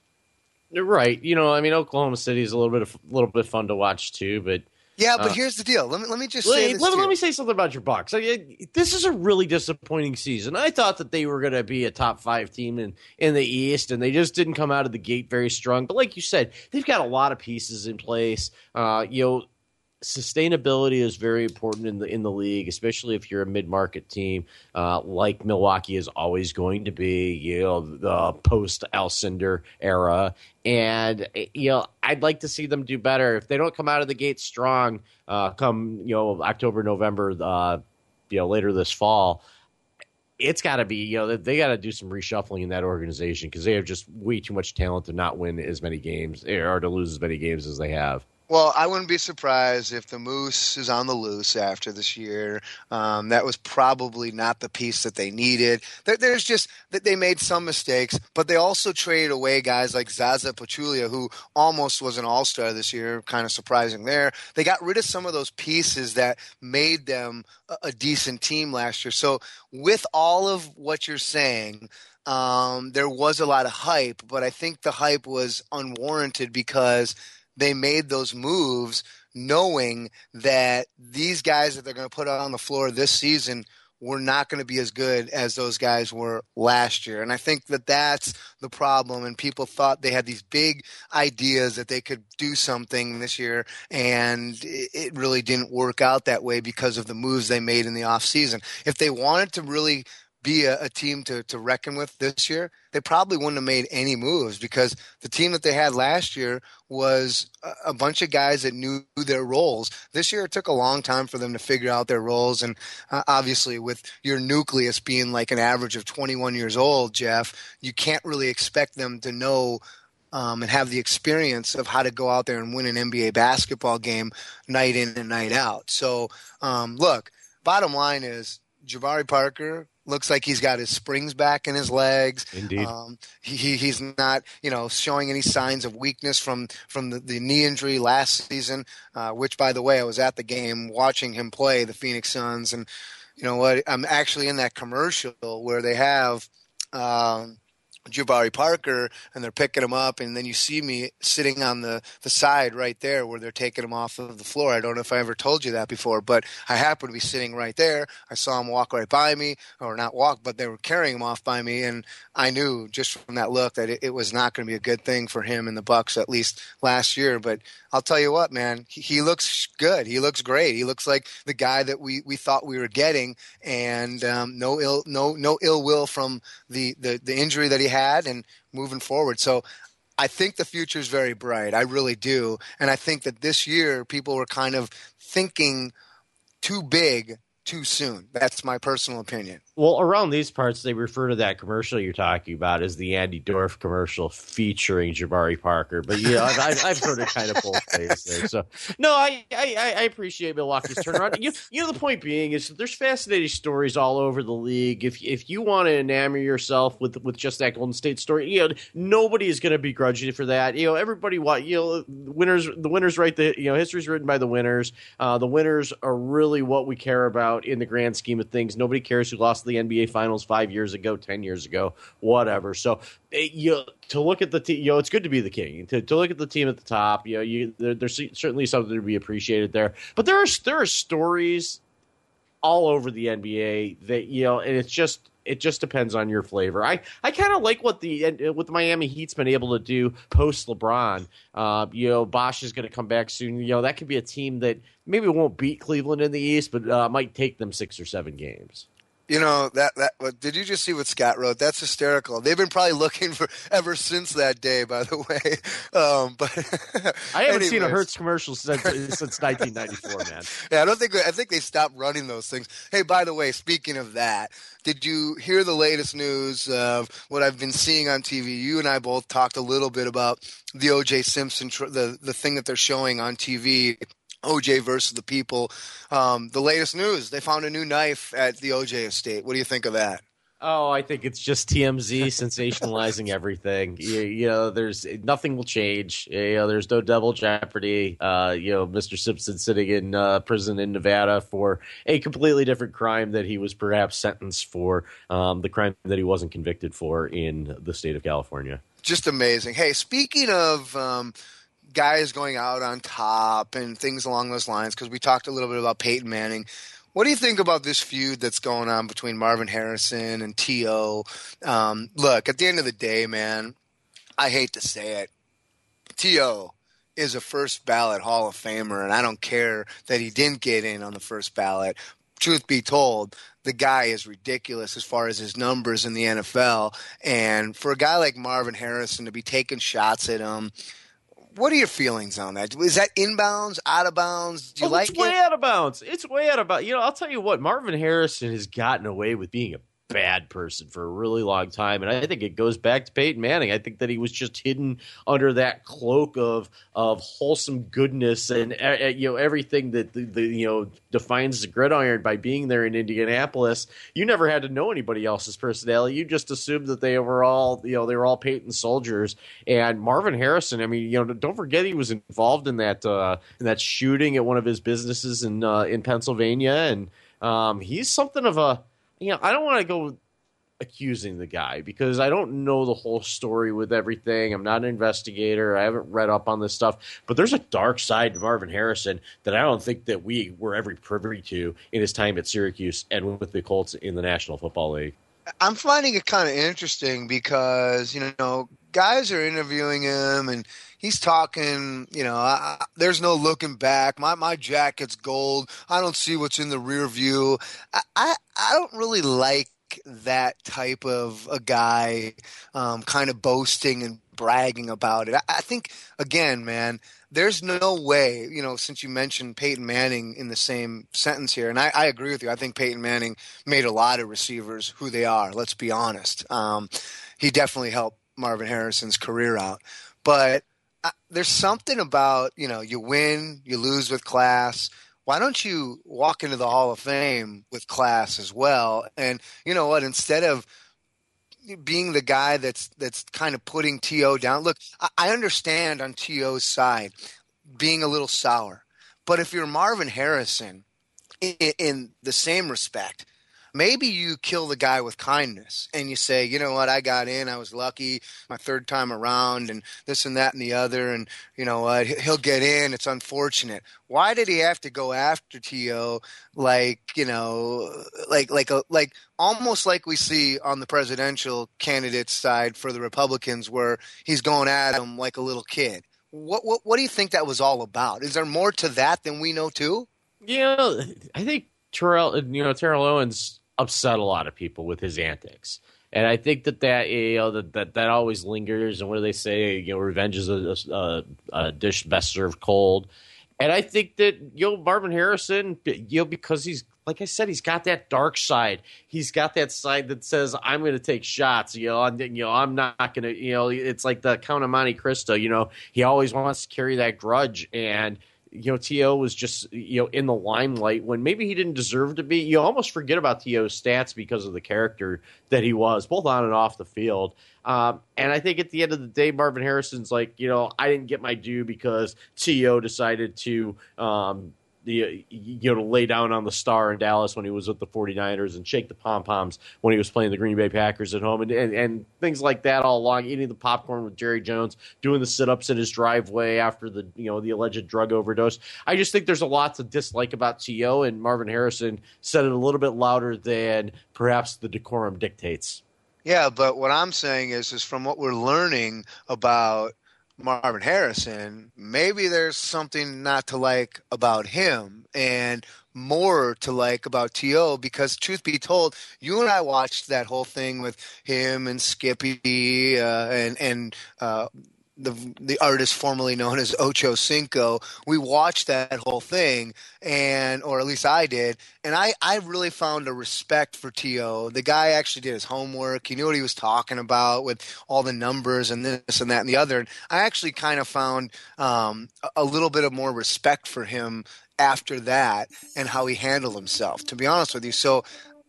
You're right. You know, I mean, Oklahoma City is a little bit of, a little bit fun to watch too, but yeah, but uh, here's the deal. Let me let me just let, say this. Let, to let you. me say something about your Bucks. I mean, this is a really disappointing season. I thought that they were going to be a top five team in, in the East, and they just didn't come out of the gate very strong. But like you said, they've got a lot of pieces in place. Uh, you know, sustainability is very important in the in the league, especially if you're a mid-market team uh, like Milwaukee is always going to be. You know, the post Alcindor era. And, you know, I'd like to see them do better. If they don't come out of the gate strong uh, come, you know, October, November, uh, you know, later this fall, it's got to be, you know, they got to do some reshuffling in that organization because they have just way too much talent to not win as many games or to lose as many games as they have. Well, I wouldn't be surprised if the Moose is on the loose after this year. Um, that was probably not the piece that they needed. There, there's just that they made some mistakes, but they also traded away guys like Zaza Pachulia, who almost was an all-star this year, kind of surprising there. They got rid of some of those pieces that made them a, a decent team last year. So with all of what you're saying, um, there was a lot of hype, but I think the hype was unwarranted because – they made those moves knowing that these guys that they're going to put on the floor this season we're not going to be as good as those guys were last year. And I think that that's the problem. And people thought they had these big ideas that they could do something this year, and it really didn't work out that way because of the moves they made in the offseason. If they wanted to really be a, a team to, to reckon with this year, they probably wouldn't have made any moves, because the team that they had last year was a, a bunch of guys that knew their roles. This year it took a long time for them to figure out their roles, and uh, obviously with your nucleus being like an average of twenty-one years old, Jeff, you can't really expect them to know um, and have the experience of how to go out there and win an N B A basketball game night in and night out. So um, look, bottom line is Jabari Parker looks like he's got his springs back in his legs. Indeed. Um, he, he's not, you know, showing any signs of weakness from, from the, the knee injury last season, uh, which, by the way, I was at the game watching him play the Phoenix Suns. And you know what? I'm actually in that commercial where they have um, Jabari Parker, and they're picking him up, and then you see me sitting on the, the side right there where they're taking him off of the floor. I don't know if I ever told you that before, but I happened to be sitting right there. I saw him walk right by me, or not walk, but they were carrying him off by me, and I knew just from that look that it, it was not going to be a good thing for him and the Bucks, at least last year. But I'll tell you what, man, he, he looks good. He looks great. He looks like the guy that we, we thought we were getting, and um, no ill no no ill will from the, the, the injury that he had. had and moving forward. So I think the future is very bright. I really do. And I think that this year people were kind of thinking too big too soon. That's my personal opinion. Well, around these parts, they refer to that commercial you're talking about as the Andy Dorff commercial featuring Jabari Parker. But yeah, I've, I've heard it kind of both ways there. So no, I, I, I appreciate Milwaukee's turnaround. You, you know, the point being is there's fascinating stories all over the league. If if you want to enamor yourself with with just that Golden State story, you know, nobody is going to begrudge you for that. You know, everybody want you know winners. The winners write the you know history's written by the winners. Uh, the winners are really what we care about in the grand scheme of things. Nobody cares who lost the N B A Finals five years ago, ten years ago, whatever. So, you to look at the team, you know, it's good to be the king. To, to look at the team at the top, you know, you there, there's certainly something to be appreciated there. But there are there are stories all over the N B A that you know, and it's just. It just depends on your flavor. I, I kind of like what the what the Miami Heat's been able to do post LeBron. Uh, you know, Bosh is going to come back soon. You know, that could be a team that maybe won't beat Cleveland in the East, but uh, might take them six or seven games. You know, that, that, what, did you just see what Scott wrote? That's hysterical. They've been probably looking for ever since that day, by the way. Um, but I haven't anyways. seen a Hertz commercial since, since nineteen ninety-four, man. Yeah, I don't think, I think they stopped running those things. Hey, by the way, speaking of that, did you hear the latest news of what I've been seeing on T V? You and I both talked a little bit about the O J Simpson, the, the thing that they're showing on T V. O J versus the people. Um, the latest news, they found a new knife at the O J estate. What do you think of that? Oh, I think it's just T M Z sensationalizing everything. You, you know, there's nothing will change. You know, there's no double jeopardy. Uh, you know, Mister Simpson sitting in uh, prison in Nevada for a completely different crime that he was perhaps sentenced for, um, the crime that he wasn't convicted for in the state of California. Just amazing. Hey, speaking of um, guys going out on top and things along those lines, because we talked a little bit about Peyton Manning. What do you think about this feud that's going on between Marvin Harrison and T O? Um, look, at the end of the day, man, I hate to say it, T O is a first ballot Hall of Famer, and I don't care that he didn't get in on the first ballot. Truth be told, the guy is ridiculous as far as his numbers in the N F L. And for a guy like Marvin Harrison to be taking shots at him, what are your feelings on that? Is that inbounds, out of bounds? Do you oh, like it's it? It's way out of bounds. It's way out of bounds. You know, I'll tell you what, Marvin Harrison has gotten away with being a bad person for a really long time, and I think it goes back to Peyton Manning. I think that he was just hidden under that cloak of of wholesome goodness and uh, you know everything that the, the you know defines the gridiron by being there in Indianapolis. You never had to know anybody else's personality. You just assumed that they were all you know they were all Peyton soldiers. And Marvin Harrison, I mean, you know, don't forget he was involved in that uh, in that shooting at one of his businesses in uh, in Pennsylvania, and um, he's something of a You know, I don't want to go accusing the guy because I don't know the whole story with everything. I'm not an investigator. I haven't read up on this stuff, but there's a dark side to Marvin Harrison that I don't think that we were ever privy to in his time at Syracuse and with the Colts in the National Football League. I'm finding it kind of interesting because, you know, guys are interviewing him and he's talking, you know, I, I, there's no looking back. My my jacket's gold. I don't see what's in the rear view. I, I, I don't really like that type of a guy um, kind of boasting and bragging about it. I, I think, again, man, there's no way, you know, since you mentioned Peyton Manning in the same sentence here, and I, I agree with you. I think Peyton Manning made a lot of receivers who they are, let's be honest. Um, he definitely helped Marvin Harrison's career out. But uh, there's something about, you know, you win, you lose with class. Why don't you walk into the Hall of Fame with class as well? And you know what? Instead of being the guy that's that's kind of putting T O down, look, I, I understand on T O's side being a little sour, but if you're Marvin Harrison, in, in the same respect, maybe you kill the guy with kindness and you say, you know what, I got in, I was lucky, my third time around, and this and that and the other, and you know what, he'll get in, it's unfortunate. Why did he have to go after T O like, you know, like like a like almost like we see on the presidential candidate side for the Republicans where he's going at him like a little kid? What what what do you think that was all about? Is there more to that than we know too? You know, I think Terrell, you know, Terrell Owens upset a lot of people with his antics. And I think that that, you know, that, that, that always lingers. And what do they say? You know, revenge is a, a, a dish best served cold. And I think that, you know, Marvin Harrison, you know, because he's, like I said, he's got that dark side. He's got that side that says, I'm going to take shots. You know, I'm, you know, I'm not going to, you know, it's like the Count of Monte Cristo. You know, he always wants to carry that grudge. And, you know, T O was just, you know, in the limelight when maybe he didn't deserve to be. You almost forget about T O's stats because of the character that he was, both on and off the field. Um, and I think at the end of the day, Marvin Harrison's like, you know, I didn't get my due because T O decided to, um, the, you know, to lay down on the star in Dallas when he was with the 49ers and shake the pom-poms when he was playing the Green Bay Packers at home and, and, and things like that all along, eating the popcorn with Jerry Jones, doing the sit-ups in his driveway after the, you know, the alleged drug overdose. I just think there's a lot to dislike about T O, and Marvin Harrison said it a little bit louder than perhaps the decorum dictates. Yeah, but what I'm saying is, is from what we're learning about Marvin Harrison, maybe there's something not to like about him and more to like about T O, because truth be told, you and I watched that whole thing with him and Skippy uh, and and uh, the the artist formerly known as Ocho Cinco. We watched that whole thing, and or at least I did, and I, I really found a respect for T O. The guy actually did his homework. He knew what he was talking about with all the numbers and this and that and the other. And I actually kind of found um, a little bit of more respect for him after that and how he handled himself, to be honest with you. So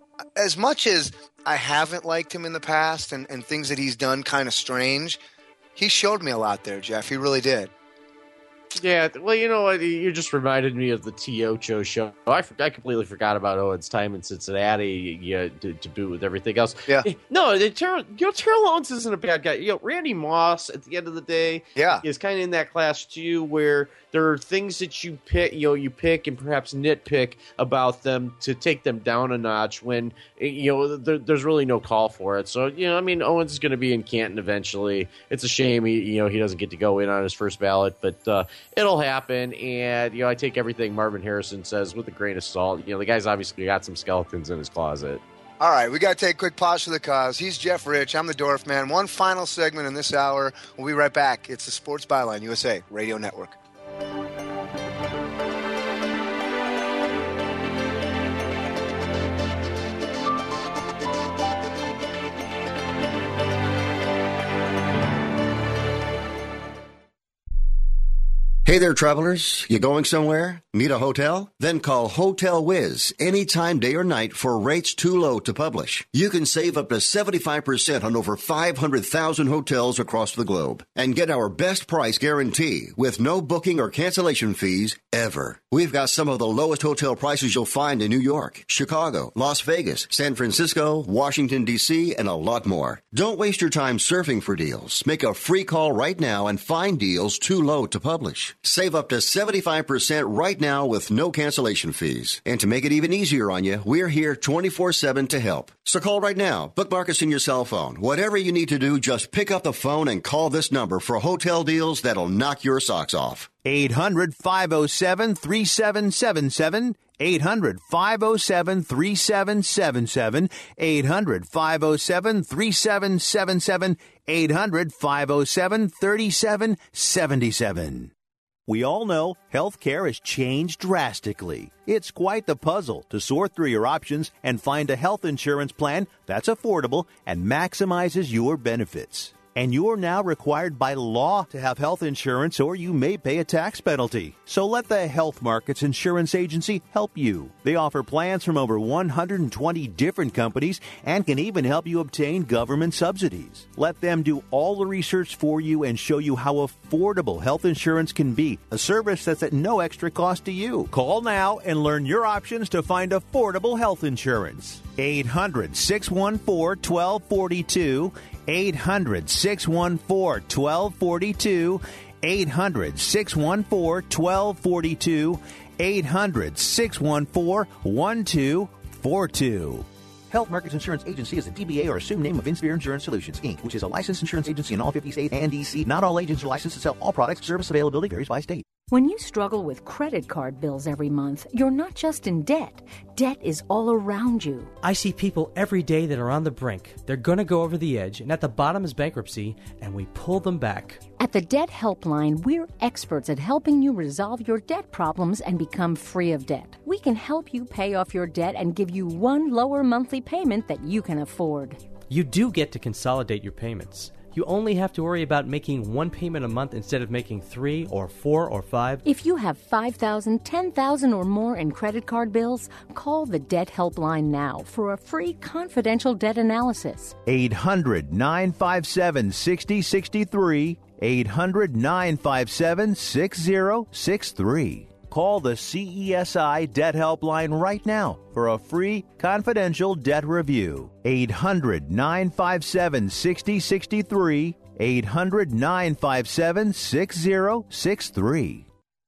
as much as I haven't liked him in the past and, and things that he's done kind of strange, he showed me a lot there, Jeff. He really did. Yeah, well, you know what? You just reminded me of the T O show. I, I completely forgot about Owens' time in Cincinnati, you know, to, to boot with everything else. Yeah. No, the Terrell, you know, Terrell Owens isn't a bad guy. You know, Randy Moss, at the end of the day, yeah, is kind of in that class too, where there are things that you pick, you know, you pick and perhaps nitpick about them to take them down a notch when, you know, there, there's really no call for it. So, you know, I mean, Owens is going to be in Canton eventually. It's a shame he, you know, he doesn't get to go in on his first ballot, but uh, it'll happen. And, you know, I take everything Marvin Harrison says with a grain of salt. You know, the guy's obviously got some skeletons in his closet. All right, we got to take a quick pause for the cause. He's Jeff Rich. I'm the Dorf Man. One final segment in this hour. We'll be right back. It's the Sports Byline U S A Radio Network. Hey there, travelers. You going somewhere? Need a hotel? Then call Hotel Wiz anytime, day or night, for rates too low to publish. You can save up to seventy-five percent on over five hundred thousand hotels across the globe and get our best price guarantee with no booking or cancellation fees ever. We've got some of the lowest hotel prices you'll find in New York, Chicago, Las Vegas, San Francisco, Washington, D C, and a lot more. Don't waste your time surfing for deals. Make a free call right now and find deals too low to publish. Save up to seventy-five percent right now with no cancellation fees. And to make it even easier on you, we're here twenty-four seven to help. So call right now. Bookmark us in your cell phone. Whatever you need to do, just pick up the phone and call this number for hotel deals that'll knock your socks off. eight hundred, five oh seven, three seven seven seven. eight hundred, five oh seven, three seven seven seven. eight hundred, five oh seven, three seven seven seven. eight hundred, five oh seven, three seven seven seven. We all know healthcare has changed drastically. It's quite the puzzle to sort through your options and find a health insurance plan that's affordable and maximizes your benefits. And you're now required by law to have health insurance, or you may pay a tax penalty. So let the Health Markets Insurance Agency help you. They offer plans from over one hundred twenty different companies and can even help you obtain government subsidies. Let them do all the research for you and show you how affordable health insurance can be, a service that's at no extra cost to you. Call now and learn your options to find affordable health insurance. eight hundred, six one four, one two four two. eight hundred, six one four, one two four two. eight hundred, six one four, one two four two. eight hundred, six one four, one two four two. Health Markets Insurance Agency is a D B A or assumed name of Insphere Insurance Solutions, Incorporated, which is a licensed insurance agency in all fifty states and D C. Not all agents are licensed to sell all products. Service availability varies by state. When you struggle with credit card bills every month, you're not just in debt. Debt is all around you. I see people every day that are on the brink. They're going to go over the edge, and at the bottom is bankruptcy, and we pull them back. At the Debt Helpline, we're experts at helping you resolve your debt problems and become free of debt. We can help you pay off your debt and give you one lower monthly payment that you can afford. You do get to consolidate your payments. You only have to worry about making one payment a month instead of making three or four or five. If you have five thousand dollars, ten thousand dollars or more in credit card bills, call the Debt Helpline now for a free confidential debt analysis. eight hundred, nine five seven, six oh six three. eight hundred, nine five seven, six oh six three. Call the C E S I Debt Helpline right now for a free confidential debt review. eight hundred, nine five seven, six oh six three. eight hundred, nine five seven, six oh six three.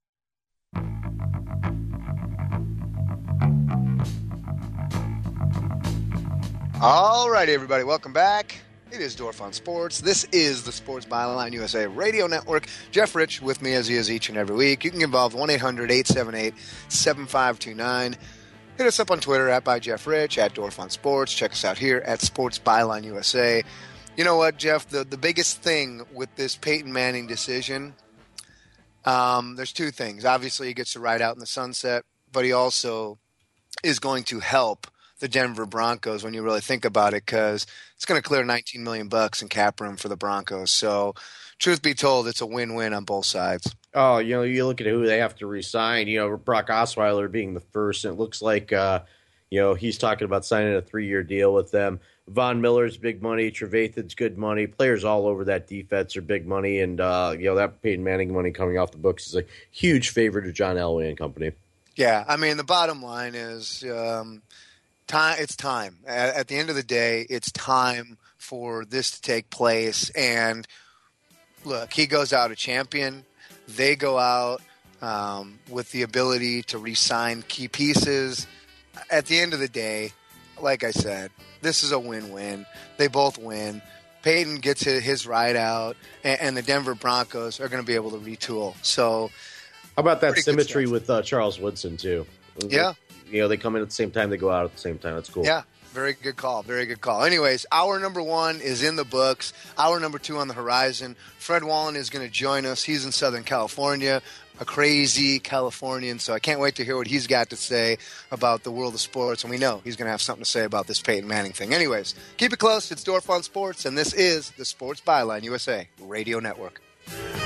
All right, everybody, welcome back. It is Dorf on Sports. This is the Sports Byline U S A Radio Network. Jeff Rich with me as he is each and every week. You can get involved one eight hundred, eight seven eight, seven five two nine. Hit us up on Twitter at by Jeff Rich, at Dorf on Sports. Check us out here at Sports Byline U S A. You know what, Jeff? The, the biggest thing with this Peyton Manning decision, um, there's two things. Obviously, he gets to ride out in the sunset, but he also is going to help the Denver Broncos when you really think about it, because it's going to clear nineteen million bucks in cap room for the Broncos. So, truth be told, it's a win-win on both sides. Oh, you know, you look at who they have to re-sign. You know, Brock Osweiler being the first, and it looks like, uh, you know, he's talking about signing a three-year deal with them. Von Miller's big money. Trevathan's good money. Players all over that defense are big money, and uh, you know that Peyton Manning money coming off the books is a huge favor to John Elway and company. Yeah, I mean, the bottom line is. Um, Time, it's time. At, at the end of the day, it's time for this to take place. And look, he goes out a champion. They go out um, with the ability to re-sign key pieces. At the end of the day, like I said, this is a win-win. They both win. Peyton gets his ride out, and, and the Denver Broncos are going to be able to retool. So, how about that symmetry with uh, Charles Woodson too? Yeah. You know, they come in at the same time, they go out at the same time. That's cool. Yeah, very good call. Very good call. Anyways, hour number one is in the books. Hour number two on the horizon. Fred Wallen is going to join us. He's in Southern California, a crazy Californian, so I can't wait to hear what he's got to say about the world of sports, and we know he's going to have something to say about this Peyton Manning thing. Anyways, keep it close. It's Dorf on Sports, and this is the Sports Byline U S A Radio Network.